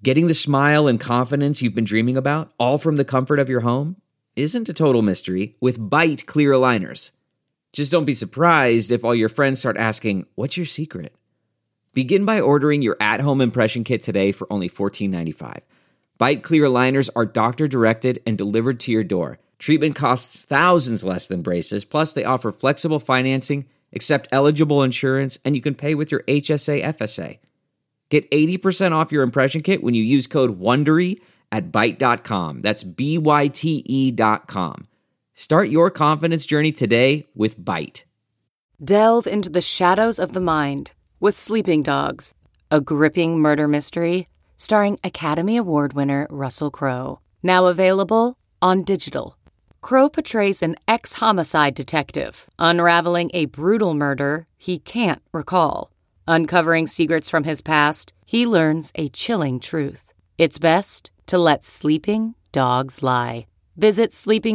Getting the smile and confidence you've been dreaming about, all from the comfort of your home, isn't a total mystery with Byte clear aligners. Just don't be surprised if all your friends start asking, "What's your secret?" Begin by ordering your at-home impression kit today for only $14.95. Byte clear aligners are doctor-directed and delivered to your door. Treatment costs thousands less than braces, plus they offer flexible financing, accept eligible insurance, and you can pay with your HSA FSA. Get 80% off your impression kit when you use code WONDERY at Byte.com. That's BYTE.com. Start your confidence journey today with Byte. Delve into the shadows of the mind with Sleeping Dogs, a gripping murder mystery starring Academy Award winner Russell Crowe. Now available on digital. Crowe portrays an ex-homicide detective unraveling a brutal murder he can't recall. Uncovering secrets from his past, he learns a chilling truth. It's best to let sleeping dogs lie. Visit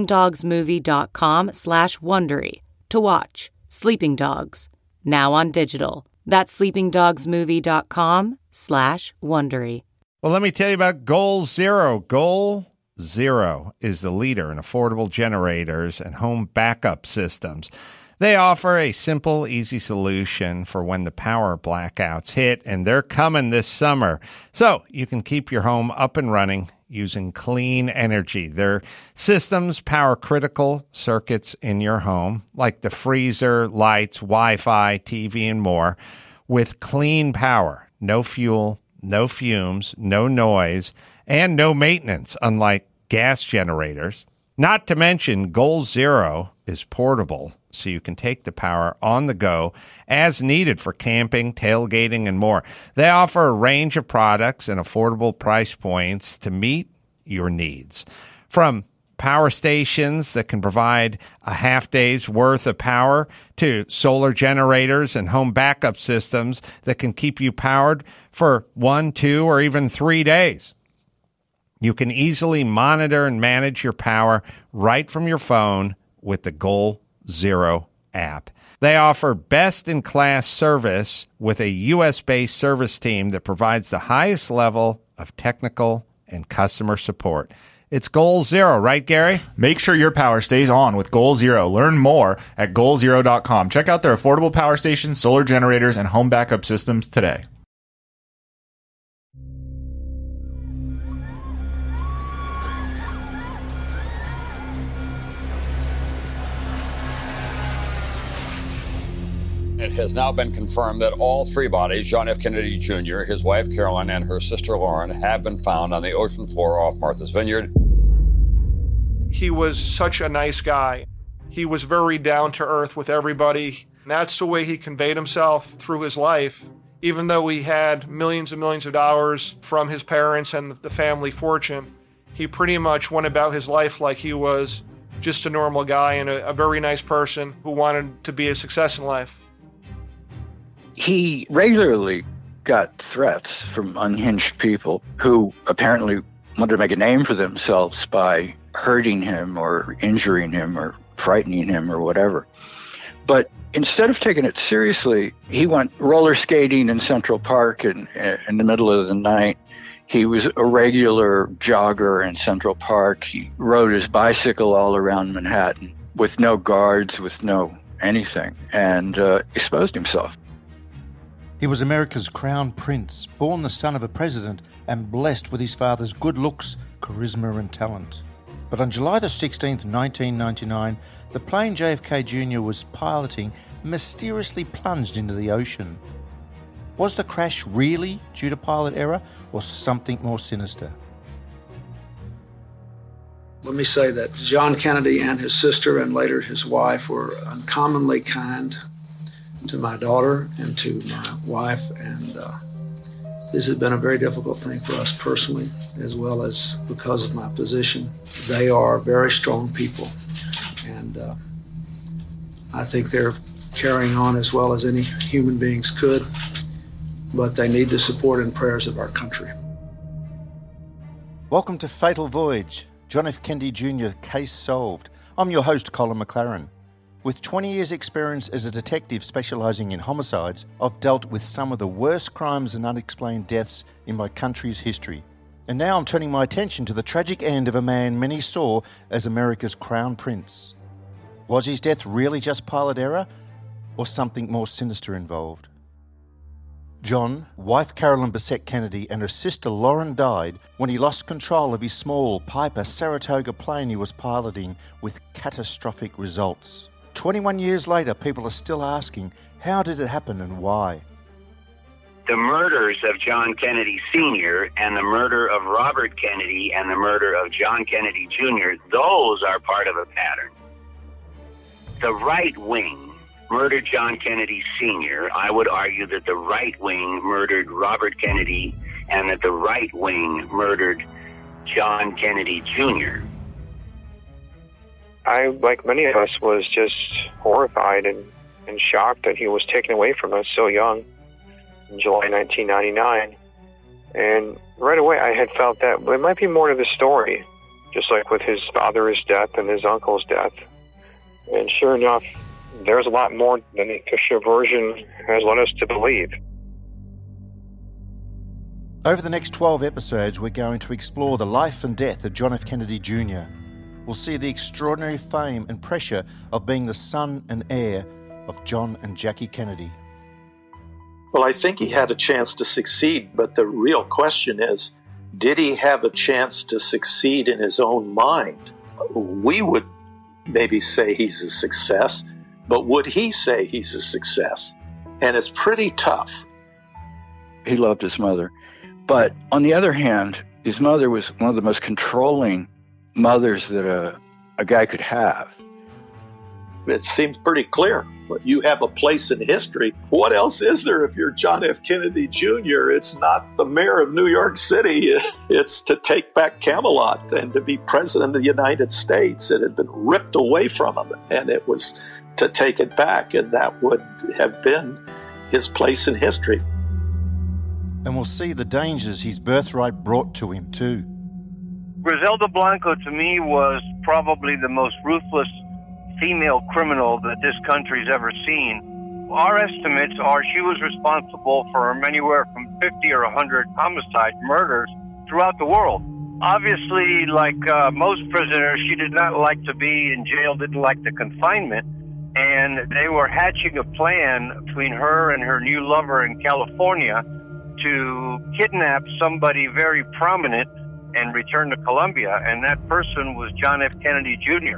sleepingdogsmovie.com/Wondery to watch Sleeping Dogs, now on digital. That's sleepingdogsmovie.com/Wondery. Well, let me tell you about Goal Zero. Goal Zero is the leader in affordable generators and home backup systems. They offer a simple, easy solution for when the power blackouts hit, and they're coming this summer. So you can keep your home up and running using clean energy. Their systems power critical circuits in your home, like the freezer, lights, Wi-Fi, TV, and more, with clean power. No fuel, no fumes, no noise, and no maintenance, unlike gas generators. Not to mention, Goal Zero is portable, so you can take the power on the go as needed for camping, tailgating, and more. They offer a range of products and affordable price points to meet your needs. From power stations that can provide a half day's worth of power to solar generators and home backup systems that can keep you powered for 1, 2, or even 3 days. You can easily monitor and manage your power right from your phone with the Goal Zero app. They offer best-in-class service with a U.S.-based service team that provides the highest level of technical and customer support. It's Goal Zero, right, Gary? Make sure your power stays on with Goal Zero. Learn more at goalzero.com. Check out their affordable power stations, solar generators, and home backup systems today. It has now been confirmed that all three bodies, John F. Kennedy Jr., his wife Caroline, and her sister Lauren, have been found on the ocean floor off Martha's Vineyard. He was such a nice guy. He was very down to earth with everybody. And that's the way he conveyed himself through his life. Even though he had millions and millions of dollars from his parents and the family fortune, he pretty much went about his life like he was just a normal guy and a very nice person who wanted to be a success in life. He regularly got threats from unhinged people who apparently wanted to make a name for themselves by hurting him or injuring him or frightening him or whatever. But instead of taking it seriously, he went roller skating in Central Park in the middle of the night. He was a regular jogger in Central Park. He rode his bicycle all around Manhattan with no guards, with no anything, and exposed himself. He was America's crown prince, born the son of a president and blessed with his father's good looks, charisma and talent. But on July the 16th, 1999, the plane JFK Jr. was piloting mysteriously plunged into the ocean. Was the crash really due to pilot error or something more sinister? Let me say that John Kennedy and his sister and later his wife were uncommonly kind to my daughter and to my wife, and this has been a very difficult thing for us personally, as well as because of my position. They are very strong people, and I think they're carrying on as well as any human beings could, but they need the support and prayers of our country. Welcome to Fatal Voyage, John F. Kennedy Jr. Case Solved. I'm your host, Colin McLaren. With 20 years' experience as a detective specialising in homicides, I've dealt with some of the worst crimes and unexplained deaths in my country's history. And now I'm turning my attention to the tragic end of a man many saw as America's crown prince. Was his death really just pilot error, or something more sinister involved? John, wife Carolyn Bessette Kennedy, and her sister Lauren died when he lost control of his small Piper Saratoga plane he was piloting, with catastrophic results. 21 years later, people are still asking, how did it happen and why? The murders of John Kennedy Sr. and the murder of Robert Kennedy and the murder of John Kennedy Jr., those are part of a pattern. The right wing murdered John Kennedy Sr. I would argue that the right wing murdered Robert Kennedy and that the right wing murdered John Kennedy Jr. I, like many of us, was just horrified and shocked that he was taken away from us so young in July 1999. And right away I had felt that there might be more to the story, just like with his father's death and his uncle's death. And sure enough, there's a lot more than the official version has led us to believe. Over the next 12 episodes, we're going to explore the life and death of John F. Kennedy Jr. We'll see the extraordinary fame and pressure of being the son and heir of John and Jackie Kennedy. Well, I think he had a chance to succeed, but the real question is, did he have a chance to succeed in his own mind? We would maybe say he's a success, but would he say he's a success? And it's pretty tough. He loved his mother. But on the other hand, his mother was one of the most controlling mothers that a guy could have. It seems pretty clear. You have a place in history. What else is there if you're John F. Kennedy Jr.? It's not the mayor of New York City. It's to take back Camelot and to be president of the United States. It had been ripped away from him, and it was to take it back, and that would have been his place in history. And we'll see the dangers his birthright brought to him too. Griselda Blanco, to me, was probably the most ruthless female criminal that this country's ever seen. Our estimates are she was responsible for anywhere from 50 or 100 homicide murders throughout the world. Obviously, like most prisoners, she did not like to be in jail, didn't like the confinement, and they were hatching a plan between her and her new lover in California to kidnap somebody very prominent and return to Colombia, and that person was John F. Kennedy Jr.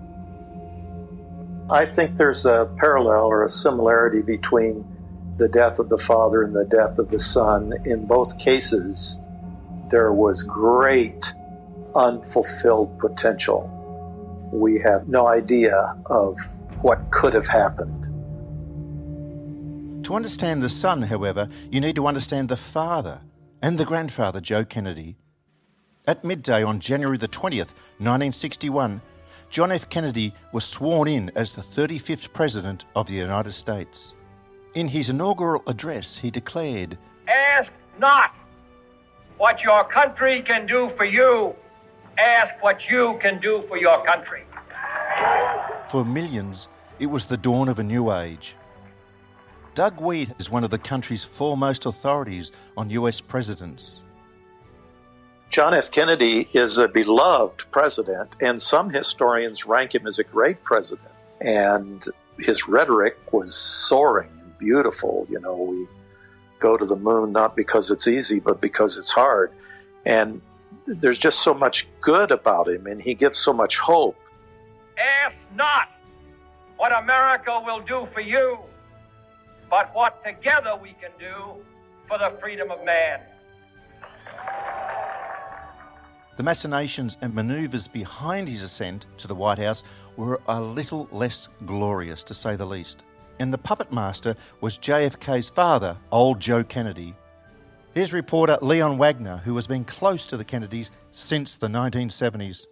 I think there's a parallel or a similarity between the death of the father and the death of the son. In both cases, there was great unfulfilled potential. We have no idea of what could have happened. To understand the son, however, you need to understand the father and the grandfather, Joe Kennedy. At midday on January the 20th, 1961, John F. Kennedy was sworn in as the 35th President of the United States. In his inaugural address, he declared, "Ask not what your country can do for you. Ask what you can do for your country." For millions, it was the dawn of a new age. Doug Weed is one of the country's foremost authorities on US presidents. John F. Kennedy is a beloved president, and some historians rank him as a great president. And his rhetoric was soaring and beautiful. You know, we go to the moon not because it's easy, but because it's hard. And there's just so much good about him, and he gives so much hope. Ask not what America will do for you, but what together we can do for the freedom of man. The machinations and manoeuvres behind his ascent to the White House were a little less glorious, to say the least. And the puppet master was JFK's father, old Joe Kennedy. Here's reporter Leon Wagner, who has been close to the Kennedys since the 1970s.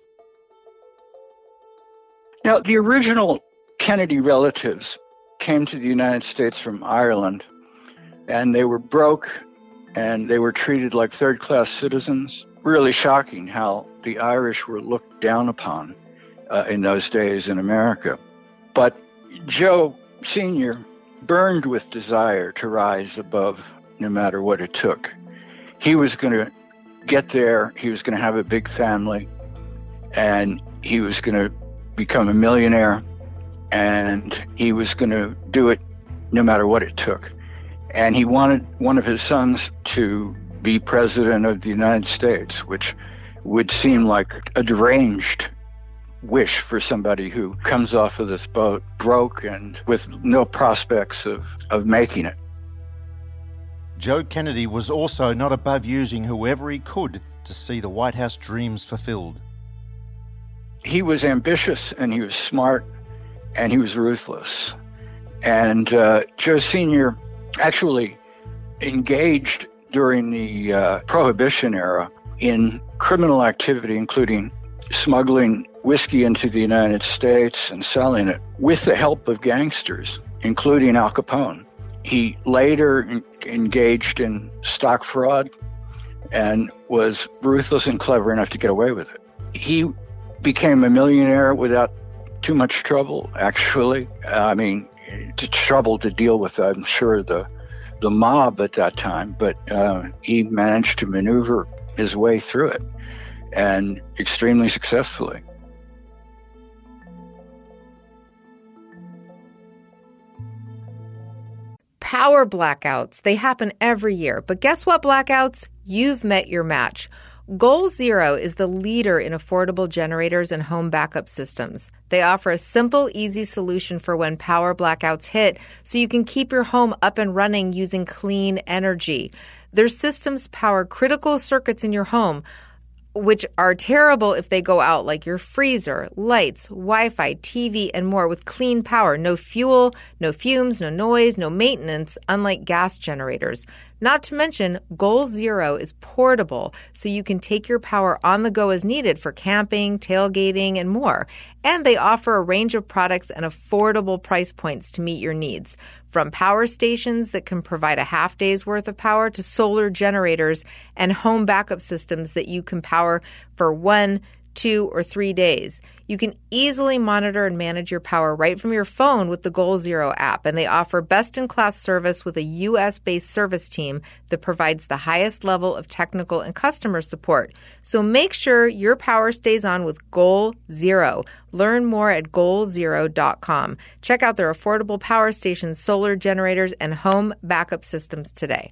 Now, the original Kennedy relatives came to the United States from Ireland, and they were broke, and they were treated like third-class citizens. Really shocking how the Irish were looked down upon in those days in America. But Joe Sr. burned with desire to rise above no matter what it took. He was going to get there, he was going to have a big family, and he was going to become a millionaire, and he was going to do it no matter what it took. And he wanted one of his sons to be president of the United States, which would seem like a deranged wish for somebody who comes off of this boat broke and with no prospects of making it. Joe Kennedy was also not above using whoever he could to see the White House dreams fulfilled. He was ambitious, and he was smart, and he was ruthless. And Joe Sr. actually engaged during the Prohibition era in criminal activity, including smuggling whiskey into the United States and selling it with the help of gangsters, including Al Capone. He later engaged in stock fraud and was ruthless and clever enough to get away with it. He became a millionaire without too much trouble, actually. I mean, trouble to deal with, I'm sure, the mob at that time, but he managed to maneuver his way through it, and extremely successfully. Power blackouts, they happen every year. But guess what, blackouts? You've met your match. Goal Zero is the leader in affordable generators and home backup systems. They offer a simple, easy solution for when power blackouts hit, so you can keep your home up and running using clean energy. Their systems power critical circuits in your home, which are terrible if they go out, like your freezer, lights, Wi-Fi, TV, and more, with clean power. No fuel, no fumes, no noise, no maintenance, unlike gas generators. Not to mention, Goal Zero is portable, so you can take your power on the go as needed for camping, tailgating, and more. And they offer a range of products and affordable price points to meet your needs. From power stations that can provide a half day's worth of power to solar generators and home backup systems that you can power for 1, 2, or 3 days. You can easily monitor and manage your power right from your phone with the Goal Zero app, and they offer best-in-class service with a U.S.-based service team that provides the highest level of technical and customer support. So make sure your power stays on with Goal Zero. Learn more at goalzero.com. Check out their affordable power stations, solar generators, and home backup systems today.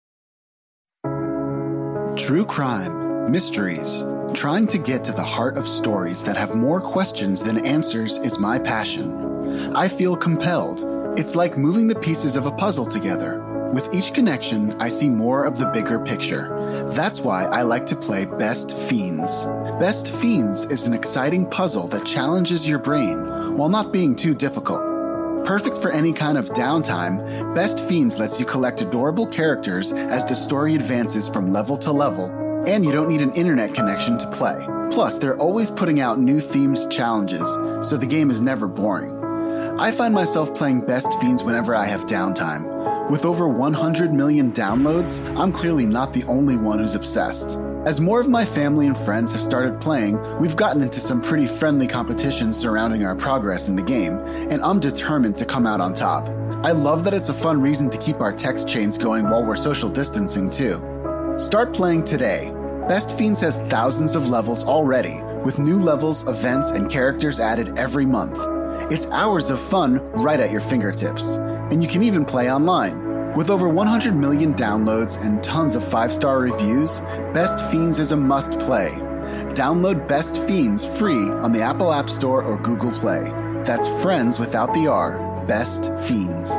True crime, mysteries. Trying to get to the heart of stories that have more questions than answers is my passion. I feel compelled. It's like moving the pieces of a puzzle together. With each connection, I see more of the bigger picture. That's why I like to play Best Fiends. Best Fiends is an exciting puzzle that challenges your brain while not being too difficult. Perfect for any kind of downtime, Best Fiends lets you collect adorable characters as the story advances from level to level, and you don't need an internet connection to play. Plus, they're always putting out new themed challenges, so the game is never boring. I find myself playing Best Fiends whenever I have downtime. With over 100 million downloads, I'm clearly not the only one who's obsessed. As more of my family and friends have started playing, we've gotten into some pretty friendly competitions surrounding our progress in the game, and I'm determined to come out on top. I love that it's a fun reason to keep our text chains going while we're social distancing too. Start playing today. Best Fiends has thousands of levels already, with new levels, events, and characters added every month. It's hours of fun right at your fingertips. And you can even play online. With over 100 million downloads and tons of 5-star reviews, Best Fiends is a must-play. Download Best Fiends free on the Apple App Store or Google Play. That's friends without the R. Best Fiends.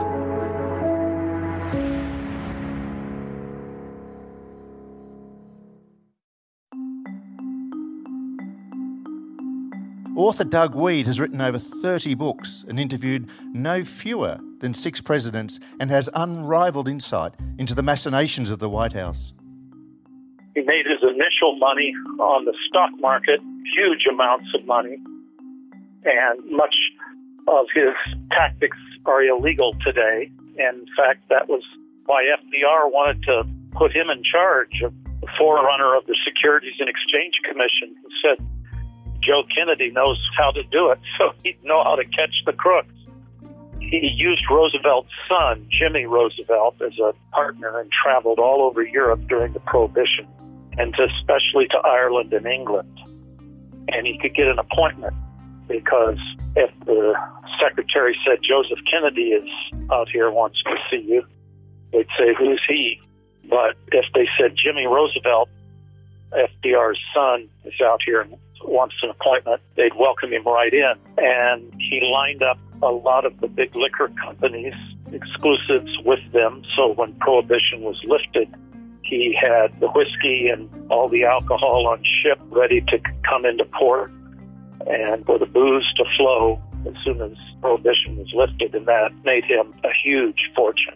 Author Doug Wead has written over 30 books and interviewed no fewer than 6 presidents, and has unrivaled insight into the machinations of the White House. He made his initial money on the stock market, huge amounts of money, and much of his tactics are illegal today. And in fact, that was why FDR wanted to put him in charge of the forerunner of the Securities and Exchange Commission. He said, Joe Kennedy knows how to do it, so he'd know how to catch the crooks. He used Roosevelt's son, Jimmy Roosevelt, as a partner and traveled all over Europe during the Prohibition and especially to Ireland and England. And he could get an appointment, because if the secretary said Joseph Kennedy is out here, wants to see you, they'd say, who's he? But if they said Jimmy Roosevelt, FDR's son, is out here and wants an appointment, they'd welcome him right in. And he lined up a lot of the big liquor companies, exclusives with them, so when Prohibition was lifted, he had the whiskey and all the alcohol on ship ready to come into port, and for the booze to flow as soon as Prohibition was lifted, and that made him a huge fortune.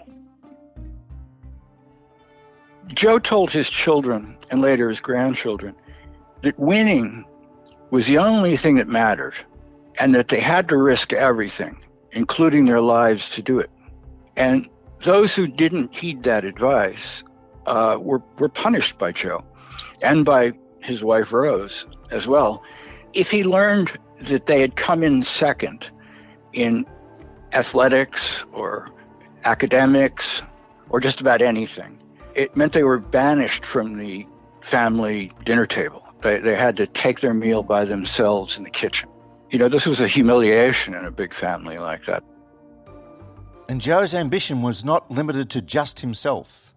Joe told his children, and later his grandchildren, that winning was the only thing that mattered, and that they had to risk everything, including their lives, to do it. And those who didn't heed that advice were punished by Joe, and by his wife Rose as well. If he learned that they had come in second in athletics or academics or just about anything, it meant they were banished from the family dinner table. They had to take their meal by themselves in the kitchen. You know, this was a humiliation in a big family like that. And Joe's ambition was not limited to just himself.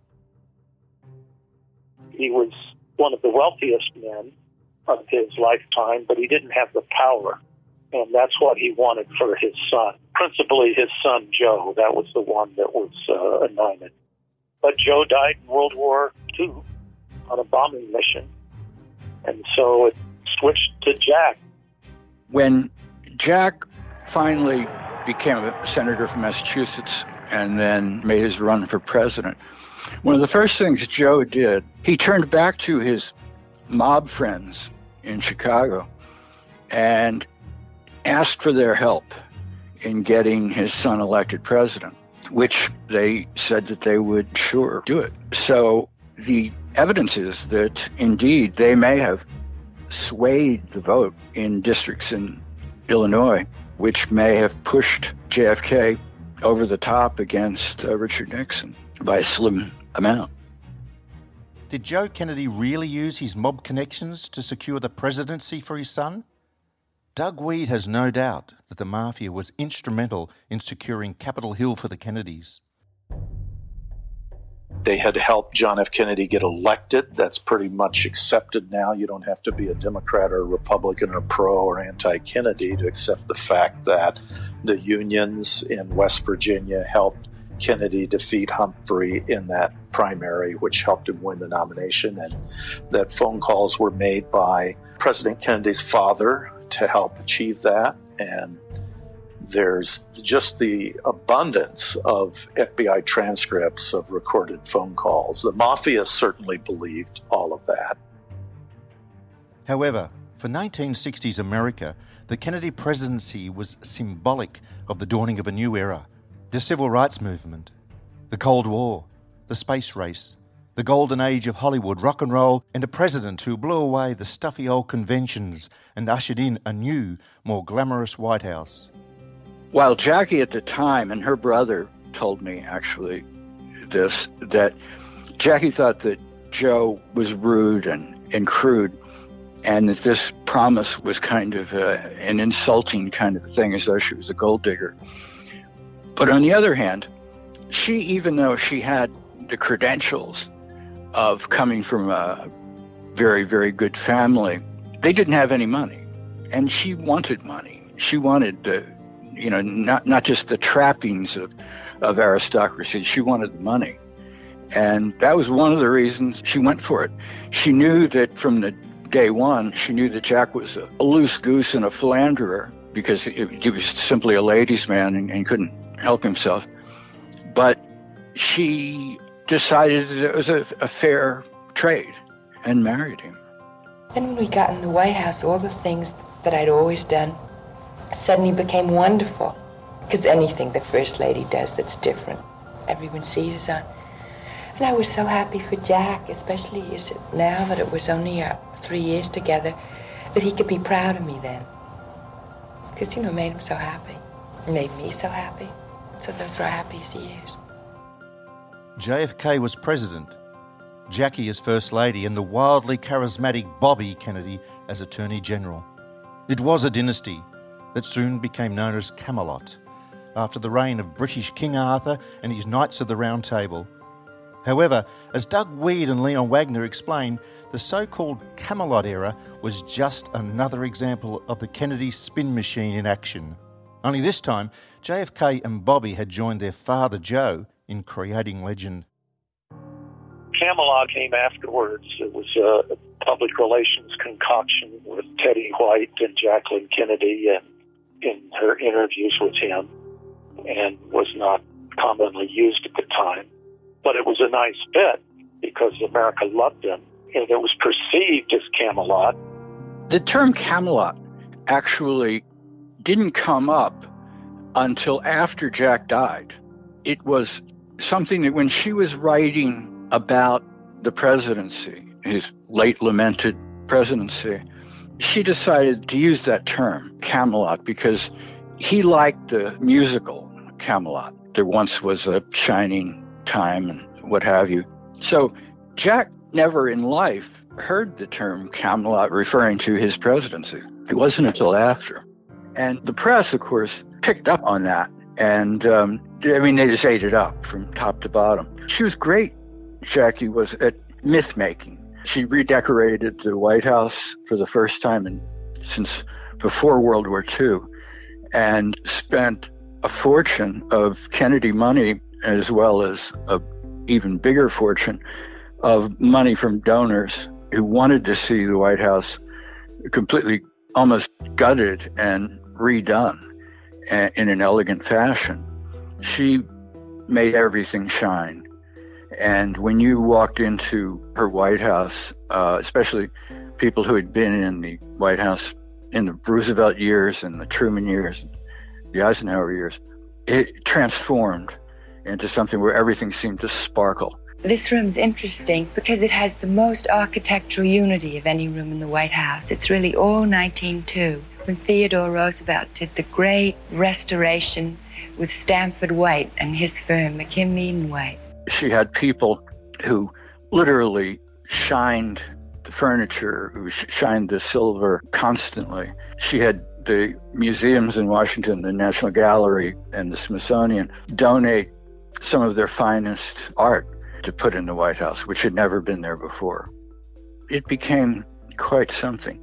He was one of the wealthiest men of his lifetime, but he didn't have the power. And that's what he wanted for his son. Principally his son, Joe. That was the one that was anointed. But Joe died in World War II on a bombing mission. And so it switched to Jack. When Jack finally became a senator from Massachusetts and then made his run for president, one of the first things Joe did, he turned back to his mob friends in Chicago and asked for their help in getting his son elected president, which they said that they would sure do it. So the evidence is that indeed they may have swayed the vote in districts in Illinois, which may have pushed JFK over the top against Richard Nixon by a slim amount. Did Joe Kennedy really use his mob connections to secure the presidency for his son? Doug Weed has no doubt that the mafia was instrumental in securing Capitol Hill for the Kennedys. They had helped John F. Kennedy get elected. That's pretty much accepted now. You don't have to be a Democrat or a Republican or pro or anti-Kennedy to accept the fact that the unions in West Virginia helped Kennedy defeat Humphrey in that primary, which helped him win the nomination, and that phone calls were made by President Kennedy's father to help achieve that. And there's just the abundance of FBI transcripts of recorded phone calls. The mafia certainly believed all of that. However, for 1960s America, the Kennedy presidency was symbolic of the dawning of a new era. The civil rights movement, the Cold War, the space race, the golden age of Hollywood, rock and roll, and a president who blew away the stuffy old conventions and ushered in a new, more glamorous White House. While Jackie at the time, and her brother told me actually this, that Jackie thought that Joe was rude and crude, and that this promise was kind of an insulting kind of thing, as though she was a gold digger. But on the other hand, she, even though she had the credentials of coming from a very, very good family, they didn't have any money. And she wanted money. She wanted the, not just the trappings of aristocracy. She wanted the money. And that was one of the reasons she went for it. She knew that from the day one, she knew that Jack was a loose goose and a philanderer, because he was simply a ladies' man and couldn't help himself. But she decided that it was a fair trade and married him. Then when we got in the White House, all the things that I'd always done suddenly became wonderful. Because anything the First Lady does that's different, everyone sees on. And I was so happy for Jack, especially now that it was only 3 years together, that he could be proud of me then. Because, it made him so happy. It made me so happy. So those were our happiest years. JFK was president, Jackie as First Lady and the wildly charismatic Bobby Kennedy as Attorney General. It was a dynasty that soon became known as Camelot, after the reign of British King Arthur and his Knights of the Round Table. However, as Doug Weed and Leon Wagner explain, the so-called Camelot era was just another example of the Kennedy spin machine in action. Only this time, JFK and Bobby had joined their father Joe in creating legend. Camelot came afterwards. It was a public relations concoction with Teddy White and Jacqueline Kennedy and in her interviews with him, and was not commonly used at the time. But it was a nice fit because America loved him, and it was perceived as Camelot. The term Camelot actually didn't come up until after Jack died. It was something that when she was writing about the presidency, his late lamented presidency, she decided to use that term, Camelot, because he liked the musical Camelot. There once was a shining time and what have you. So Jack never in life heard the term Camelot referring to his presidency. It wasn't until after. And the press, of course, picked up on that. And, they just ate it up from top to bottom. She was great, Jackie was, at myth-making. She redecorated the White House for the first time since before World War II and spent a fortune of Kennedy money as well as a even bigger fortune of money from donors who wanted to see the White House completely almost gutted and redone in an elegant fashion. She made everything shine. And when you walked into her White House, especially people who had been in the White House in the Roosevelt years and the Truman years, the Eisenhower years, it transformed into something where everything seemed to sparkle. This room's interesting because it has the most architectural unity of any room in the White House. It's really all 1902, when Theodore Roosevelt did the great restoration with Stanford White and his firm, McKim White. She had people who literally shined the furniture, who shined the silver constantly. She had the museums in Washington, the National Gallery and the Smithsonian, donate some of their finest art to put in the White House, which had never been there before. It became quite something.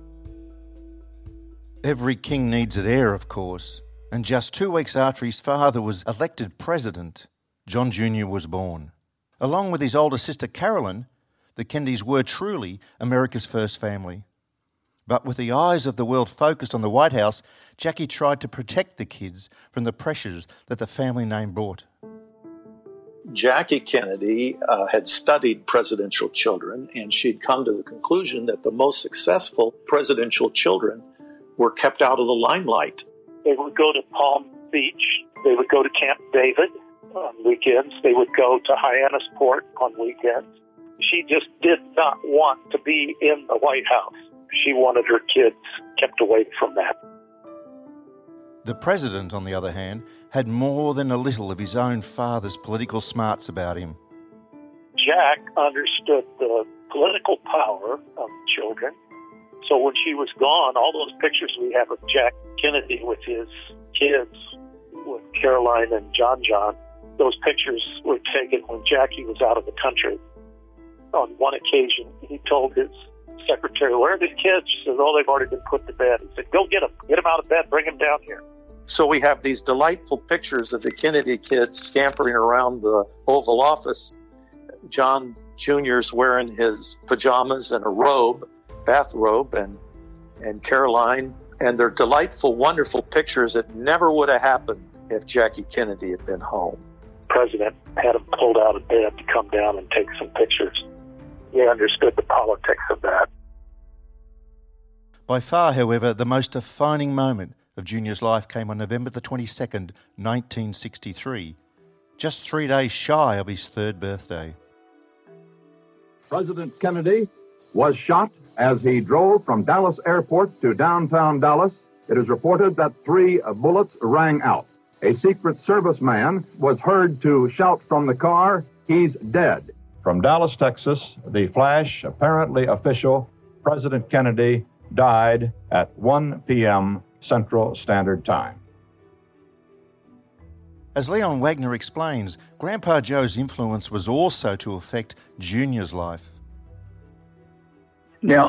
Every king needs an heir, of course, and just 2 weeks after his father was elected president, John Jr. was born. Along with his older sister Carolyn, the Kennedys were truly America's first family. But with the eyes of the world focused on the White House, Jackie tried to protect the kids from the pressures that the family name brought. Jackie Kennedy had studied presidential children, and she'd come to the conclusion that the most successful presidential children were kept out of the limelight. They would go to Palm Beach. They would go to Camp David on weekends. They would go to Hyannisport on weekends. She just did not want to be in the White House. She wanted her kids kept away from that. The president, on the other hand, had more than a little of his own father's political smarts about him. Jack understood the political power of children. So when she was gone, all those pictures we have of Jack Kennedy with his kids, with Caroline and John, those pictures were taken when Jackie was out of the country. On one occasion, he told his secretary, "Where are the kids?" She said, "Oh, they've already been put to bed." He said, "Go get them. Get them out of bed. Bring them down here." So we have these delightful pictures of the Kennedy kids scampering around the Oval Office. John Jr.'s wearing his pajamas and a robe, bathrobe, and Caroline. And they're delightful, wonderful pictures that never would have happened if Jackie Kennedy had been home. The president had him pulled out of bed to come down and take some pictures. He understood the politics of that. By far, however, the most defining moment of Junior's life came on November the 22nd, 1963, just 3 days shy of his 3rd birthday. President Kennedy was shot as he drove from Dallas Airport to downtown Dallas. It is reported that 3 bullets rang out. A Secret Service man was heard to shout from the car, "He's dead." From Dallas, Texas, the flash, apparently official, President Kennedy died at 1 p.m. Central Standard Time. As Leon Wagner explains, Grandpa Joe's influence was also to affect Junior's life. Now,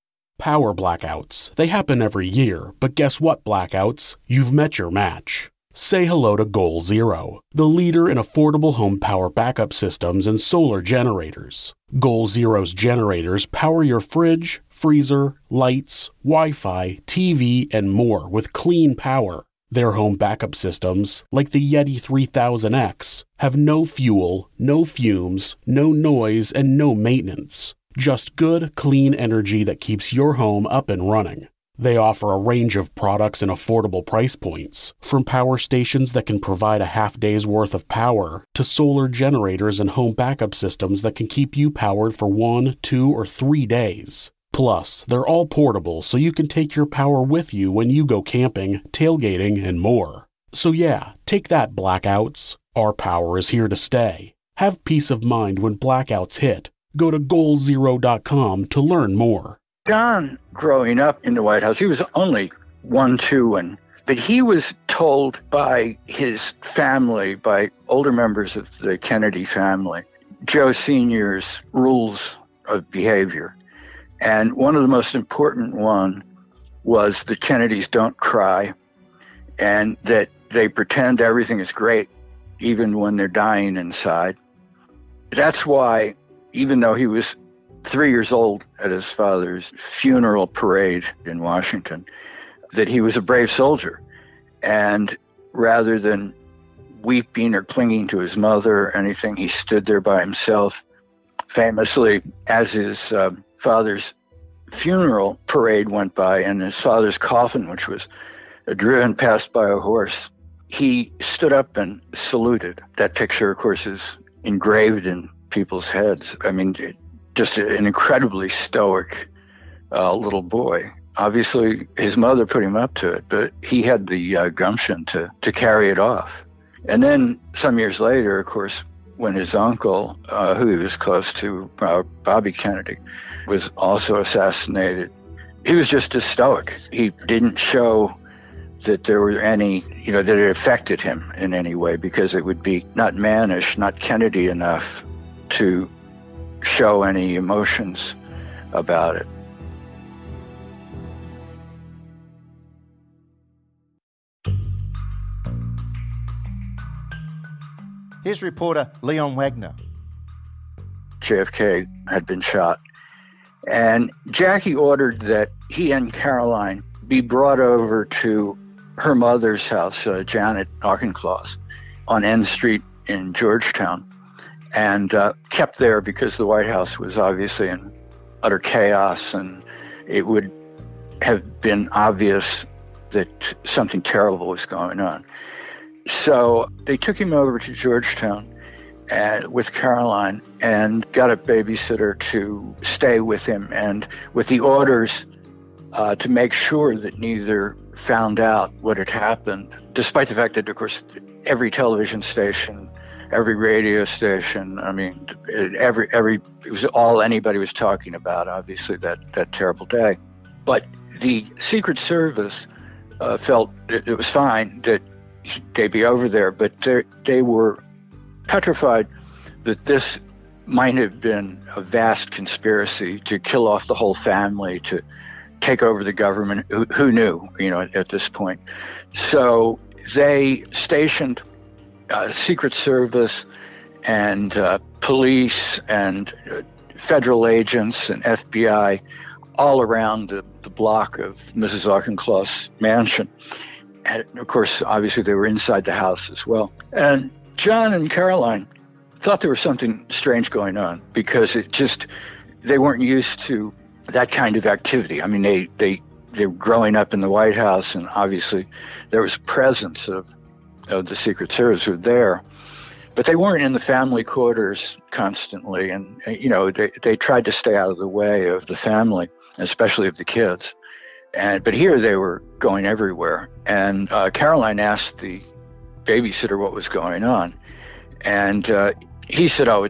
power blackouts. They happen every year, but guess what, blackouts? You've met your match. Say hello to Goal Zero, the leader in affordable home power backup systems and solar generators. Goal Zero's generators power your fridge, freezer, lights, Wi-Fi, TV, and more with clean power. Their home backup systems, like the Yeti 3000X, have no fuel, no fumes, no noise, and no maintenance. Just good, clean energy that keeps your home up and running. They offer a range of products and affordable price points, from power stations that can provide a half day's worth of power to solar generators and home backup systems that can keep you powered for 1, 2, or 3 days. Plus, they're all portable so you can take your power with you when you go camping, tailgating, and more. So yeah, take that, blackouts. Our power is here to stay. Have peace of mind when blackouts hit. Go to goalzero.com to learn more. John, growing up in the White House, he was only 1, 2, but he was told by his family, by older members of the Kennedy family, Joe Sr.'s rules of behavior. And one of the most important one was the Kennedys don't cry, and that they pretend everything is great, even when they're dying inside. That's why, even though he was 3 years old at his father's funeral parade in Washington, that he was a brave soldier. And rather than weeping or clinging to his mother or anything, he stood there by himself. Famously, as his father's funeral parade went by and his father's coffin, which was driven past by a horse, he stood up and saluted. That picture, of course, is engraved in people's heads. I mean, just an incredibly stoic little boy. Obviously, his mother put him up to it, but he had the gumption to carry it off. And then some years later, of course, when his uncle, who he was close to, Bobby Kennedy, was also assassinated, he was just as stoic. He didn't show that there were any, that it affected him in any way, because it would be not mannish, not Kennedy enough to show any emotions about it. Here's reporter Leon Wagner. JFK had been shot, and Jackie ordered that he and Caroline be brought over to her mother's house, Janet Auchincloss, on N Street in Georgetown, and kept there because the White House was obviously in utter chaos, and it would have been obvious that something terrible was going on. So they took him over to Georgetown with Caroline and got a babysitter to stay with him, and with the orders to make sure that neither found out what had happened, despite the fact that, of course, every television station, every radio station, I mean, it was all anybody was talking about, obviously, that terrible day. But the Secret Service felt it was fine that they'd be over there, but they were petrified that this might have been a vast conspiracy to kill off the whole family, to take over the government. Who knew, at this point? So they stationed Secret Service and police and federal agents and FBI all around the block of Mrs. Auchincloss' mansion. And of course, obviously, they were inside the house as well. And John and Caroline thought there was something strange going on, because they weren't used to that kind of activity. I mean, they were growing up in the White House, and obviously there was a presence of the Secret Service were there, but they weren't in the family quarters constantly. And, they tried to stay out of the way of the family, especially of the kids. But here they were going everywhere. And Caroline asked the babysitter what was going on. And he said, it's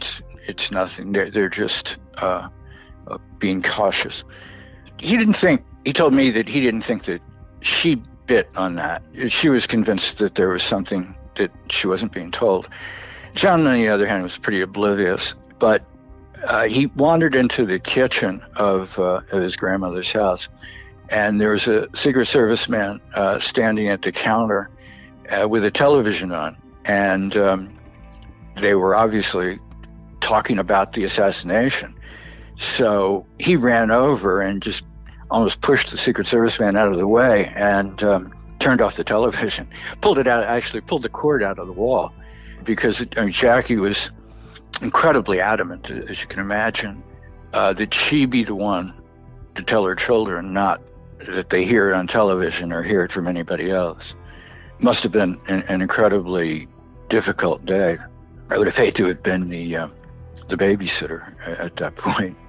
it's nothing. They're just being cautious. He told me that he didn't think that she bit on that. She was convinced that there was something that she wasn't being told. John, on the other hand, was pretty oblivious, but he wandered into the kitchen of his grandmother's house, and there was a Secret Service man standing at the counter with a television on, and they were obviously talking about the assassination. So he ran over and just almost pushed the Secret Service man out of the way and turned off the television, pulled the cord out of the wall, because Jackie was incredibly adamant, as you can imagine, that she be the one to tell her children, not that they hear it on television or hear it from anybody else. Must have been an incredibly difficult day. I would have hated to have been the babysitter at that point.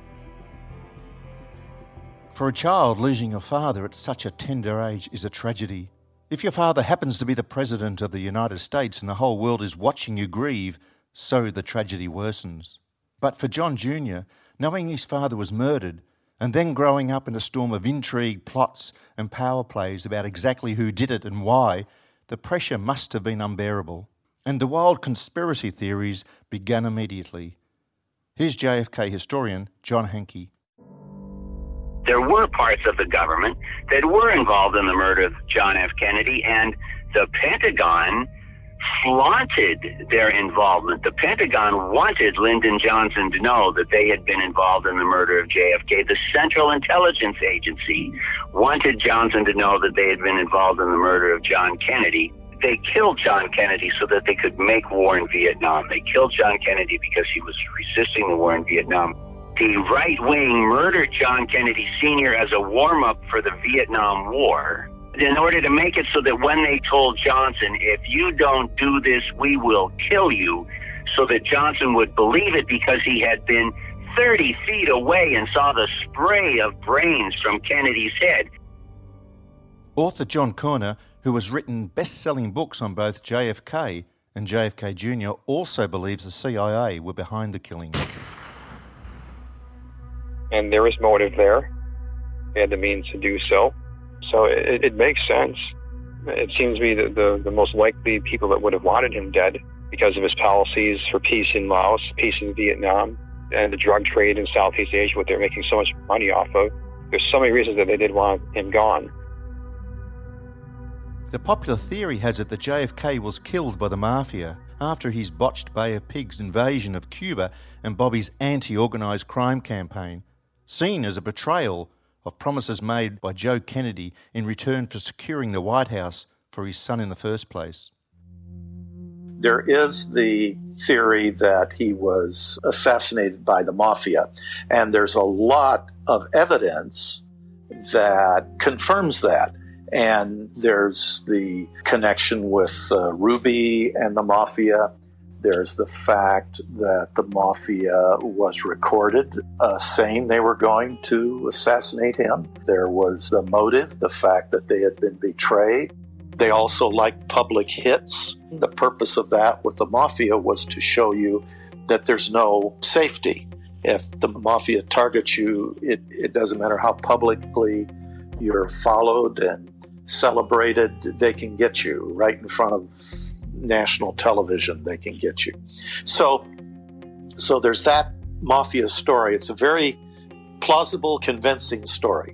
For a child, losing a father at such a tender age is a tragedy. If your father happens to be the President of the United States and the whole world is watching you grieve, so the tragedy worsens. But for John Jr., knowing his father was murdered, and then growing up in a storm of intrigue, plots and power plays about exactly who did it and why, the pressure must have been unbearable. And the wild conspiracy theories began immediately. Here's JFK historian John Hankey. There were parts of the government that were involved in the murder of John F. Kennedy, and the Pentagon flaunted their involvement. The Pentagon wanted Lyndon Johnson to know that they had been involved in the murder of JFK. The Central Intelligence Agency wanted Johnson to know that they had been involved in the murder of John Kennedy. They killed John Kennedy so that they could make war in Vietnam. They killed John Kennedy because he was resisting the war in Vietnam. The right wing murdered John Kennedy Sr. as a warm-up for the Vietnam War in order to make it so that when they told Johnson, if you don't do this, we will kill you, so that Johnson would believe it because he had been 30 feet away and saw the spray of brains from Kennedy's head. Author John Corner, who has written best-selling books on both JFK and JFK Jr., also believes the CIA were behind the killing. And there was motive there. They had the means to do so. So it makes sense. It seems to me that the most likely people that would have wanted him dead because of his policies for peace in Laos, peace in Vietnam, and the drug trade in Southeast Asia, what they're making so much money off of. There's so many reasons that they did want him gone. The popular theory has it that JFK was killed by the mafia after his botched Bay of Pigs invasion of Cuba and Bobby's anti-organised crime campaign, seen as a betrayal of promises made by Joe Kennedy in return for securing the White House for his son in the first place. There is the theory that he was assassinated by the mafia, and there's a lot of evidence that confirms that. And there's the connection with Ruby and the mafia. There's the fact that the mafia was recorded saying they were going to assassinate him. There was the motive, the fact that they had been betrayed. They also liked public hits. The purpose of that with the mafia was to show you that there's no safety. If the mafia targets you, it doesn't matter how publicly you're followed and celebrated, they can get you right in front of national television. They can get you. So there's that mafia story. It's a very plausible, convincing story.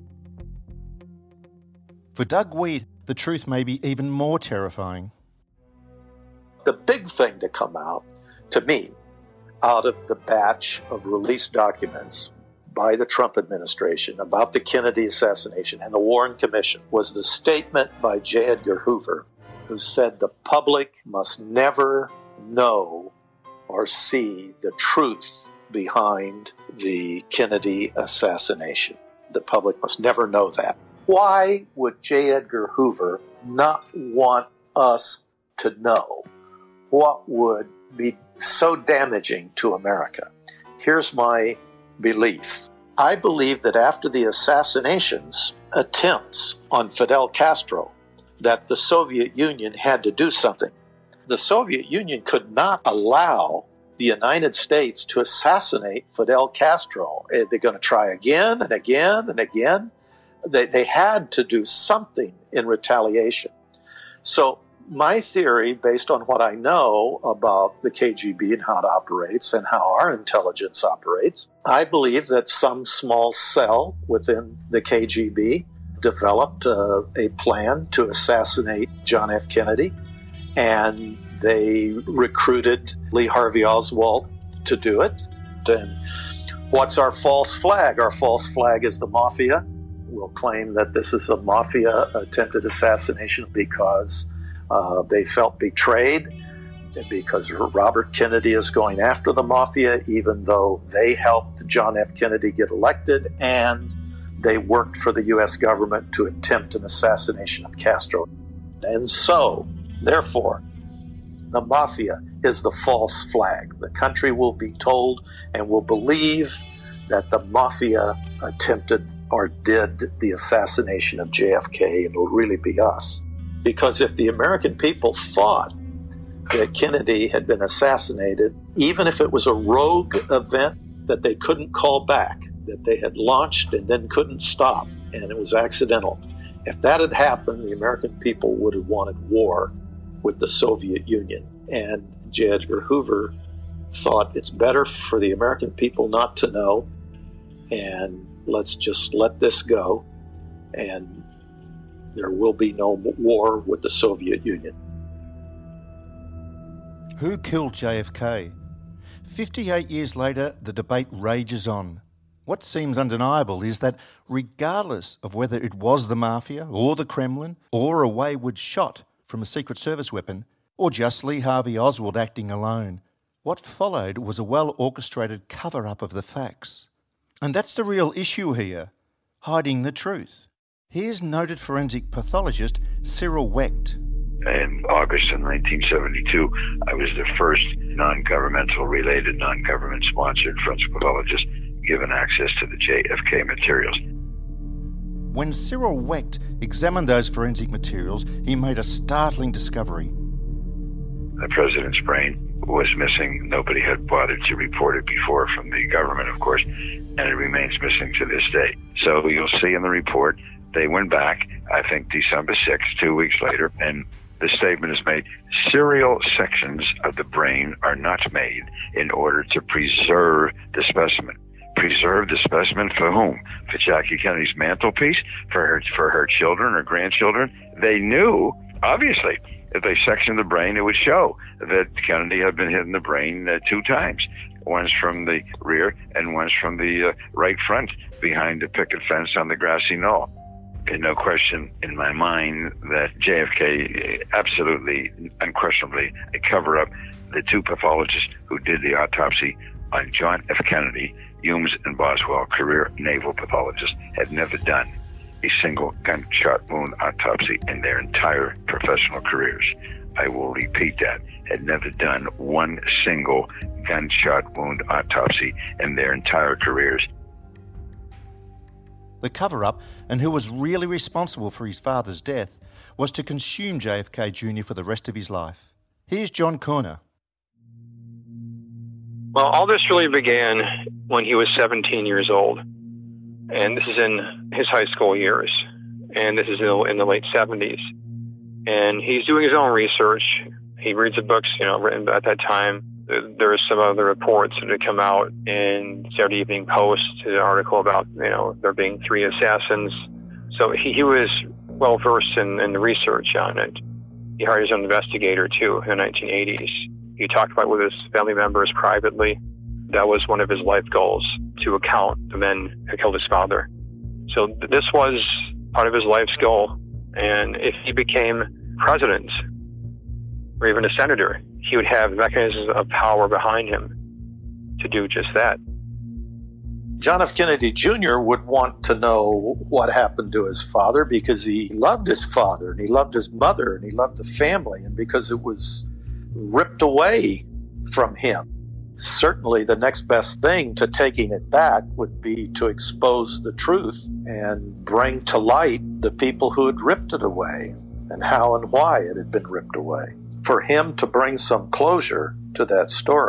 For Doug Weed, the truth may be even more terrifying. The big thing to come out, to me, out of the batch of released documents by the Trump administration about the Kennedy assassination and the Warren Commission was the statement by J. Edgar Hoover, who said the public must never know or see the truth behind the Kennedy assassination. The public must never know that. Why would J. Edgar Hoover not want us to know what would be so damaging to America? Here's my belief. I believe that after the assassinations attempts on Fidel Castro, that the Soviet Union had to do something. The Soviet Union could not allow the United States to assassinate Fidel Castro. They're going to try again and again and again. They had to do something in retaliation. So my theory, based on what I know about the KGB and how it operates and how our intelligence operates, I believe that some small cell within the KGB developed a plan to assassinate John F. Kennedy, and they recruited Lee Harvey Oswald to do it. And what's our false flag? Our false flag is the mafia. We'll claim that this is a mafia attempted assassination because they felt betrayed, and because Robert Kennedy is going after the mafia, even though they helped John F. Kennedy get elected and they worked for the U.S. government to attempt an assassination of Castro. And so, therefore, the mafia is the false flag. The country will be told and will believe that the mafia attempted or did the assassination of JFK, and it'll really be us. Because if the American people thought that Kennedy had been assassinated, even if it was a rogue event that they couldn't call back, that they had launched and then couldn't stop, and it was accidental, if that had happened, the American people would have wanted war with the Soviet Union. And J. Edgar Hoover thought it's better for the American people not to know, and let's just let this go, and there will be no war with the Soviet Union. Who killed JFK? 58 years later, the debate rages on. What seems undeniable is that regardless of whether it was the mafia or the Kremlin or a wayward shot from a Secret Service weapon or just Lee Harvey Oswald acting alone, what followed was a well-orchestrated cover-up of the facts. And that's the real issue here, hiding the truth. Here's noted forensic pathologist Cyril Wecht. In August of 1972, I was the first non-governmental related, non-government sponsored forensic pathologist given access to the JFK materials. When Cyril Wecht examined those forensic materials, he made a startling discovery. The president's brain was missing. Nobody had bothered to report it before from the government, of course, and it remains missing to this day. So you'll see in the report, they went back, I think December 6th, 2 weeks later, and the statement is made, serial sections of the brain are not made in order to preserve the specimen. Preserve the specimen for whom? For Jackie Kennedy's mantelpiece? For her children or grandchildren? They knew, obviously, if they sectioned the brain, it would show that Kennedy had been hit in the brain 2 times. Once from the rear and once from the right front behind the picket fence on the grassy knoll. There's no question in my mind that JFK absolutely, unquestionably, cover up the 2 pathologists who did the autopsy on John F. Kennedy. Humes and Boswell, career naval pathologists, had never done a single gunshot wound autopsy in their entire professional careers. I will repeat that. Had never done one single gunshot wound autopsy in their entire careers. The cover-up, and who was really responsible for his father's death, was to consume JFK Jr. for the rest of his life. Here's John Corner. Well, all this really began when he was 17 years old. And this is in his high school years. And this is in the late 70s. And he's doing his own research. He reads the books, written at that time. There are some other reports that had come out in Saturday Evening Post, an article about, there being 3 assassins. So he was well versed in the research on it. He hired his own investigator, too, in the 1980s. He talked about it with his family members privately. That was one of his life goals, to account the men who killed his father. So this was part of his life's goal. And if he became president or even a senator, he would have mechanisms of power behind him to do just that. John F. Kennedy Jr. would want to know what happened to his father because he loved his father and he loved his mother and he loved the family, and because it was ripped away from him. Certainly the next best thing to taking it back would be to expose the truth and bring to light the people who had ripped it away and how and why it had been ripped away. For him to bring some closure to that story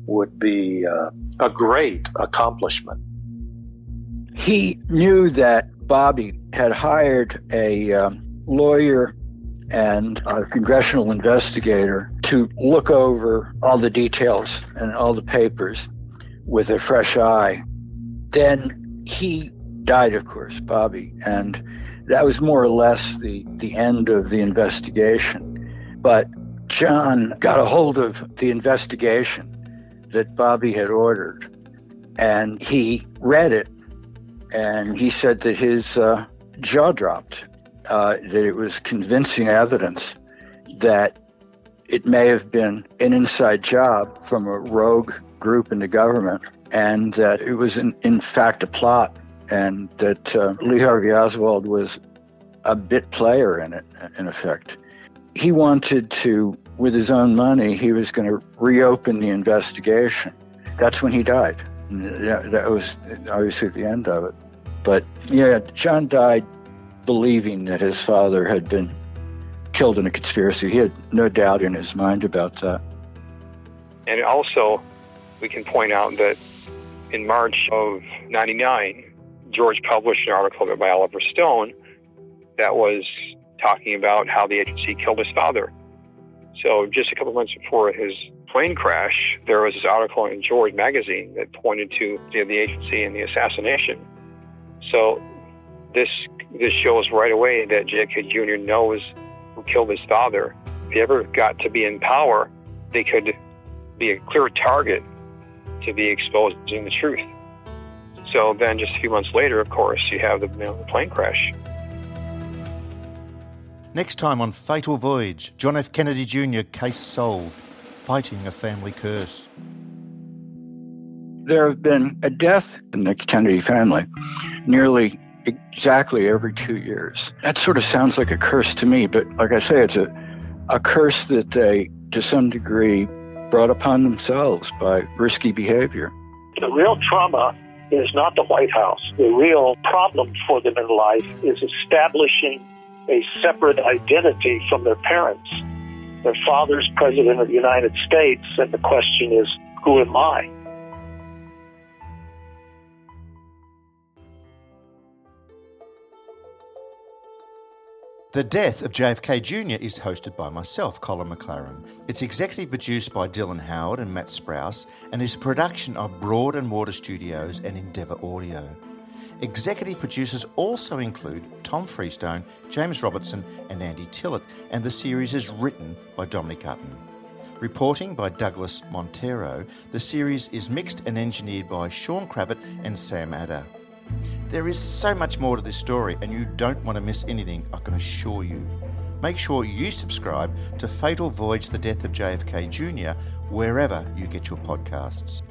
would be a great accomplishment. He knew that Bobby had hired a lawyer and a congressional investigator to look over all the details and all the papers with a fresh eye. Then he died, of course, Bobby, and that was more or less the end of the investigation. But John got a hold of the investigation that Bobby had ordered, and he read it, and he said that his jaw dropped, that it was convincing evidence that it may have been an inside job from a rogue group in the government, and that it was in fact a plot, and that Lee Harvey Oswald was a bit player in it, in effect. He wanted to, with his own money, he was going to reopen the investigation. That's when he died. That was obviously the end of it. But yeah, John died believing that his father had been killed in a conspiracy. He had no doubt in his mind about that. And also, we can point out that in March of '99, George published an article by Oliver Stone that was talking about how the agency killed his father. So just a couple months before his plane crash, there was this article in George magazine that pointed to the agency and the assassination. So this shows right away that JFK Jr. knows who killed his father. If he ever got to be in power, they could be a clear target to be exposing the truth. So then just a few months later, of course, you have the plane crash. Next time on Fatal Voyage, John F. Kennedy Jr. case solved, fighting a family curse. There have been a death in the Kennedy family nearly exactly every 2 years. That sort of sounds like a curse to me, but like I say, it's a curse that they, to some degree, brought upon themselves by risky behavior. The real trauma is not the White House. The real problem for them in life is establishing a separate identity from their parents. Their father's president of the United States, and the question is, who am I? The Death of JFK Jr. is hosted by myself, Colin McLaren. It's executive produced by Dylan Howard and Matt Sprouse, and is a production of Broad and Water Studios and Endeavour Audio. Executive producers also include Tom Freestone, James Robertson and Andy Tillett, and the series is written by Dominic Utton. Reporting by Douglas Montero, the series is mixed and engineered by Sean Kravitz and Sam Adder. There is so much more to this story, and you don't want to miss anything, I can assure you. Make sure you subscribe to Fatal Voyage: The Death of JFK Jr. wherever you get your podcasts.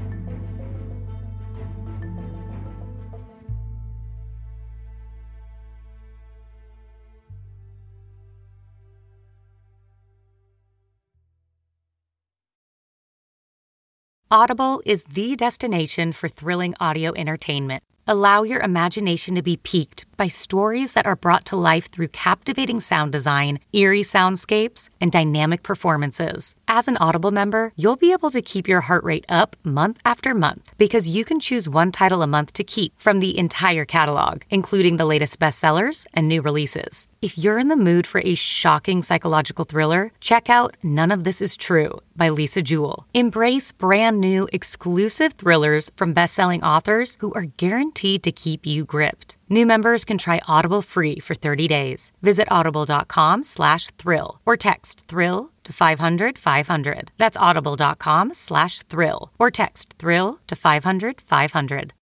Audible is the destination for thrilling audio entertainment. Allow your imagination to be piqued by stories that are brought to life through captivating sound design, eerie soundscapes, and dynamic performances. As an Audible member, you'll be able to keep your heart rate up month after month because you can choose one title a month to keep from the entire catalog, including the latest bestsellers and new releases. If you're in the mood for a shocking psychological thriller, check out None of This Is True by Lisa Jewell. Embrace brand new exclusive thrillers from best-selling authors who are guaranteed to keep you gripped. New members can try Audible free for 30 days. Visit audible.com/thrill or text thrill to 500-500. That's audible.com/thrill or text thrill to 500-500.